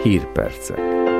Hírpercek.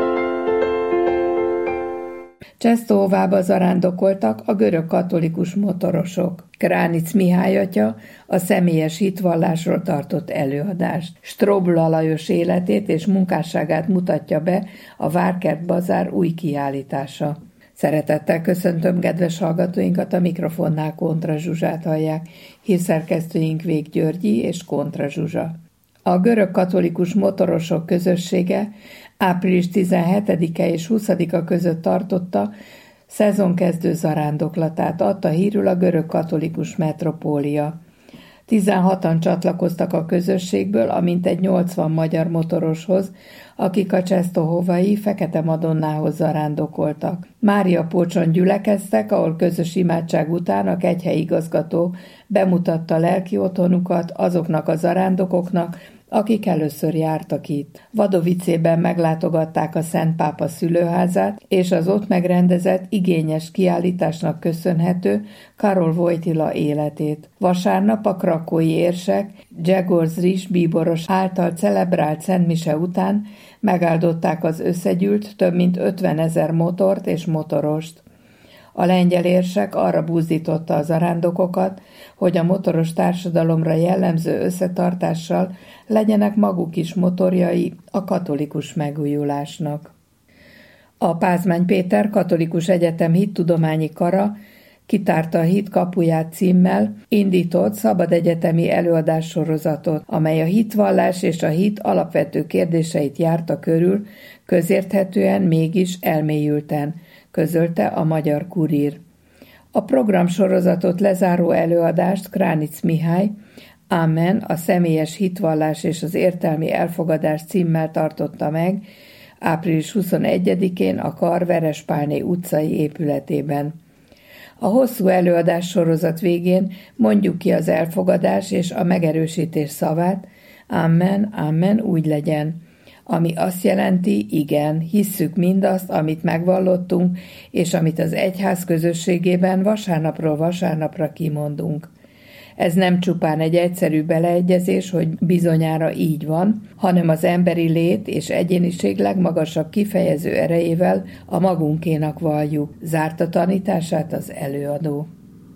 Csestohovába zarándokoltak a görög katolikus motorosok. Kránic Mihály atya a személyes hitvallásról tartott előadást. Strobl Lajos életét és munkásságát mutatja be a Várkert Bazár új kiállítása. Szeretettel köszöntöm kedves hallgatóinkat, a mikrofonnál Kontra Zsuzsát hallják, hírszerkesztőink Vég Györgyi és Kontra Zsuzsa. A görög katolikus motorosok közössége április 17-e és 20-a között tartotta szezonkezdő zarándoklatát, adta hírül a görög katolikus metropólia. 16-an csatlakoztak a közösségből, amint 80 magyar motoroshoz, akik a csestohovai Fekete Madonnához zarándokoltak. Máriapócson gyülekeztek, ahol közös imádság után a kegyhelyi igazgató bemutatta lelki otthonukat azoknak a zarándokoknak, akik először jártak itt. Vadovicében meglátogatták a Szent Pápa szülőházát, és az ott megrendezett igényes kiállításnak köszönhető Karol Wojtyla életét. Vasárnap a krakói érsek Grzegorz Ris bíboros által celebrált szentmise után megáldották az összegyűlt több mint 50 000 motort és motorost. A lengyel érsek arra buzdította a zarándokokat, hogy a motoros társadalomra jellemző összetartással legyenek maguk is motorjai a katolikus megújulásnak. A Pázmány Péter Katolikus Egyetem Hittudományi Kara kitárta a hit kapuját címmel indított szabad egyetemi előadássorozatot, amely a hitvallás és a hit alapvető kérdéseit járta körül, közérthetően, mégis elmélyülten, közölte a Magyar Kurír. A programsorozatot lezáró előadást Kránic Mihály Amen, a személyes hitvallás és az értelmi elfogadás címmel tartotta meg április 21-én a Kar Verespálné utcai épületében. A hosszú előadás sorozat végén mondjuk ki az elfogadás és a megerősítés szavát, Amen, Amen, úgy legyen, ami azt jelenti, igen, hisszük mindazt, amit megvallottunk, és amit az egyház közösségében vasárnapról vasárnapra kimondunk. Ez nem csupán egy egyszerű beleegyezés, hogy bizonyára így van, hanem az emberi lét és egyéniség legmagasabb kifejező erejével a magunkénak valljuk, zárta tanítását az előadó.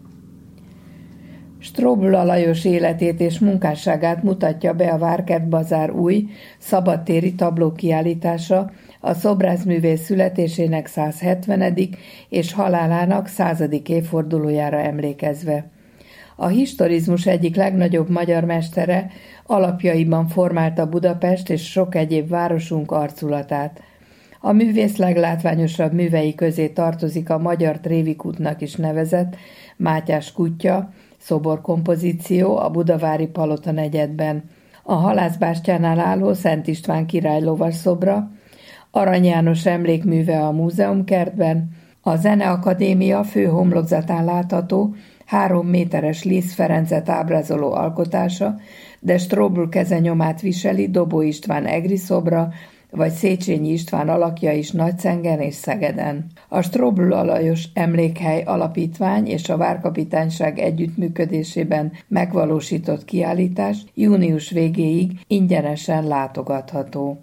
Strobl Lajos életét és munkásságát mutatja be a Várkert Bazár új, szabadtéri tablókiállítása a szobrászművész születésének 170. és halálának 100. évfordulójára emlékezve. A historizmus egyik legnagyobb magyar mestere alapjaiban formálta Budapest és sok egyéb városunk arculatát. A művész leglátványosabb művei közé tartozik a Magyar Trévikútnak is nevezett Mátyás kutya, szoborkompozíció a budavári Palota negyedben, a Halászbástyánál álló Szent István király lovasszobra, Arany János emlékműve a múzeumkertben, a Zeneakadémia fő homlokzatán látható 3 méteres Liszt Ferencet ábrázoló alkotása, de Strobl kezenyomát viseli Dobó István egri szobra, vagy Széchenyi István alakja is Nagyszengen és Szegeden. A Strobl Lajos Emlékhely Alapítvány és a Várkapitányság együttműködésében megvalósított kiállítás június végéig ingyenesen látogatható.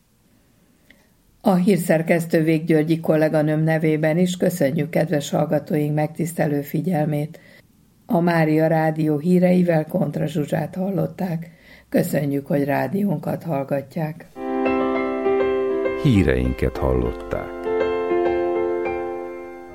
A hírszerkesztő Vég Györgyi kolléganőm nevében is köszönjük kedves hallgatóink megtisztelő figyelmét. A Mária Rádió híreivel Kontra Zsuzsát hallották. Köszönjük, hogy rádiónkat hallgatják. Híreinket hallották.